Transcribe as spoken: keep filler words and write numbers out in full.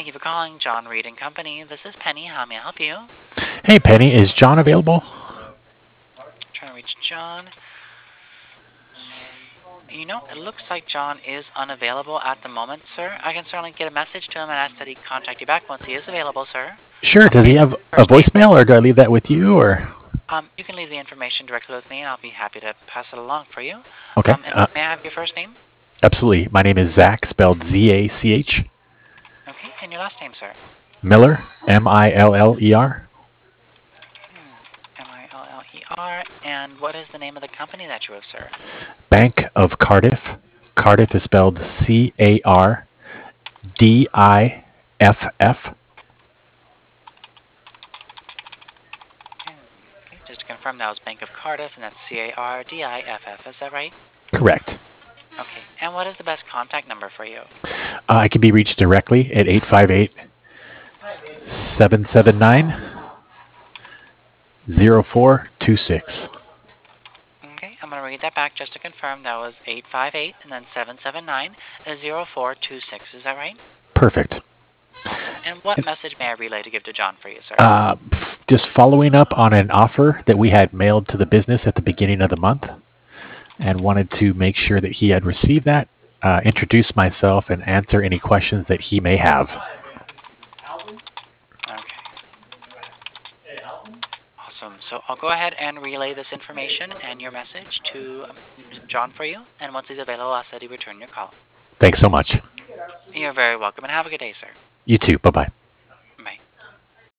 Thank you for calling John Reed and Company. This is Penny. How may I help you? Hey, Penny, is John available? Trying to reach John. You know, it looks like John is unavailable at the moment, sir. I can certainly get a message to him and ask that he contact you back once he is available, sir. Sure. Um, Does may I he have have your a first name? voicemail, or do I leave that with you? Or Um, you can leave the information directly with me, and I'll be happy to pass it along for you. okay, Um, and uh, may I have your first name? absolutely. My name is Zach, spelled Z A C H Okay, and your last name, sir. Miller, M I L L E R. Hmm. M I L L E R. And what is the name of the company that you're with, sir? Bank of Cardiff. Cardiff is spelled C A R D I F F. And, okay, just to confirm, that was Bank of Cardiff, and that's C A R D I F F. Is that right? Correct. Okay. And what is the best contact number for you? Uh, I can be reached directly at eight five eight, seven seven nine, zero four two six. Okay, I'm going to read that back just to confirm. That was eight five eight and then seven seven nine zero four two six. Is that right? Perfect. Awesome. And what message may I relay to give to John for you, sir? Uh, just following up on an offer that we had mailed to the business at the beginning of the month, and wanted to make sure that he had received that, uh, introduce myself, and answer any questions that he may have. Okay. Awesome. So I'll go ahead and relay this information and your message to um, John for you. And once he's available, I'll say he return your call. Thanks so much. You're very welcome, and have a good day, sir. You too. Bye bye.